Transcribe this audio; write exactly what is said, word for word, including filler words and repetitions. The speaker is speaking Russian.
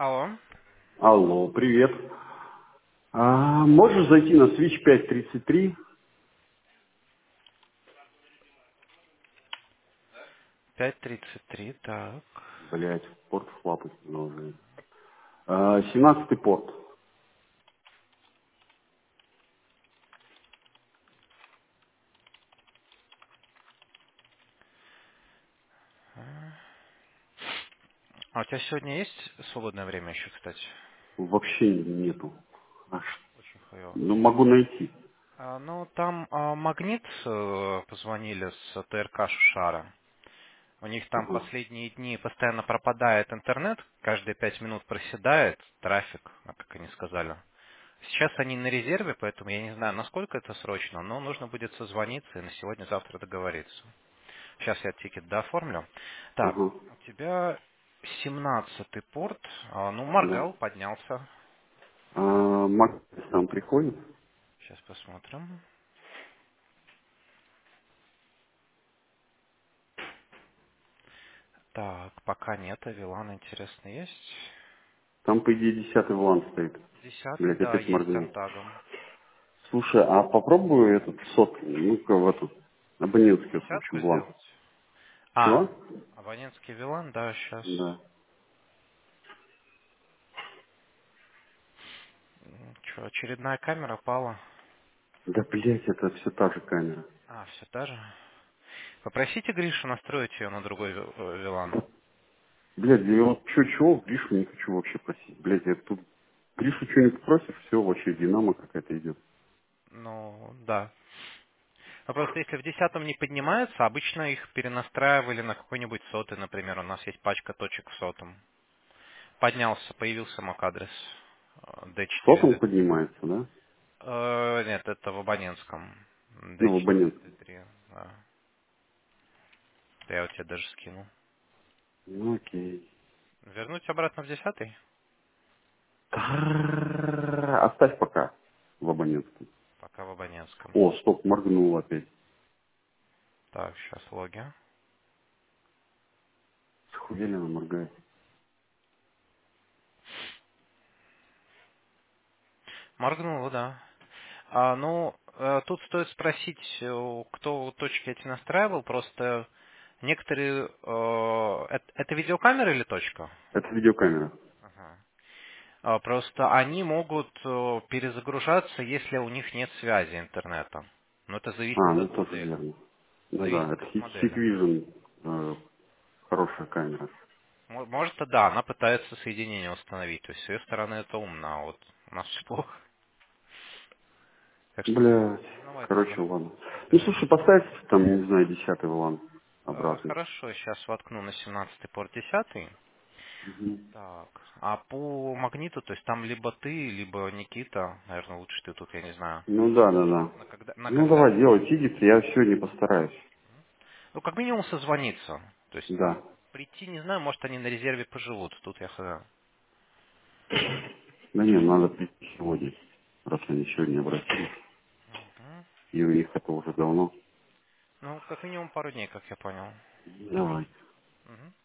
Алло. Алло, привет. А, можешь зайти на Switch пять тридцать три? пять тридцать три, так. Блять, порт хлапать уже. А, семнадцатый порт. А у тебя сегодня есть свободное время еще, кстати? Вообще нету. Аж. Очень хуево. Ну, могу найти. А, ну, там а, Магнит э, позвонили с ТРК Шушара. У них там Ага, последние дни постоянно пропадает интернет, каждые пять минут проседает трафик, а как они сказали. Сейчас они на резерве, поэтому я не знаю, насколько это срочно, но нужно будет созвониться и на сегодня-завтра договориться. Сейчас я тикет дооформлю. Так, ага. у тебя семнадцатый порт. А, ну, Да. моргал, поднялся. А, Макс там приходит? Сейчас посмотрим. Так, пока нет, а Вилан, интересно, есть? Там, по идее, десятый ван стоит. Десятый, Блять, да, опять есть с моргнул. антагом. Слушай, а попробую этот сот, ну-ка в эту, абонентский, вот, в Десятку общем, бланк. сделать? А, Чего? абонентский Вилан, да, сейчас. Да. Что, очередная камера пала? Да, блять, это все та же камера. А, все та же. Попросите Гришу настроить ее на другой Ви- э, Вилан. Блядь, я вот чё, чего, Гришу не хочу вообще просить. Блядь, я тут Гришу что-нибудь просишь, все, вообще динамо какая-то идет. Ну, да. Ну, просто если в десятом не поднимается, обычно их перенастраивали на какой-нибудь сотый, например. У нас есть пачка точек в сотом. Поднялся, появился мак-адрес э, Что там ди четыре. поднимается, да? Э, нет, это в абонентском. Ну, в ди четыре, абонентском. ди три. Да. Я вот тебе даже скинул. Ну, окей. Вернуть обратно в десятый? Таррррррр. Оставь пока в абонентском. Пока в абонентском. О, стоп, моргнул опять. Так, сейчас логи. Схуяли она моргает. Моргнуло, да. А, ну, э, тут стоит спросить, э, кто точки эти настраивал. Просто некоторые... э, это, это видеокамера или точка? Это видеокамера. Ага. А, просто они могут э, перезагружаться, если у них нет связи интернета. Но это А, зависит ну от тоже модели. верно. Ну да, Зависит это от Hit- модели. Hikvision, э, хорошая камера. Мо- Может, и да, она пытается соединение установить. То есть с ее стороны это умно, а вот у нас все плохо. Так что Блядь, узнавать надо. короче, ладно. Ну, Да. слушай, поставь там, не знаю, десятый ван Э, обратно. Хорошо, сейчас воткну на семнадцатый порт десятый. Мгм. Так. А по магниту, то есть там либо ты, либо Никита, наверное, лучше ты тут, я не знаю. Ну да, да, да. На когда, на Ну когда давай, день? делай тигит, я сегодня постараюсь. Ну, как минимум созвониться. То есть, ну, Да. прийти, не знаю, может, они на резерве поживут. Тут я хз. Да не, надо прийти сегодня, раз они сегодня обратились. Мгм. И у них это уже давно. Ну, как минимум пару дней, как я понял. Давай. Мгм.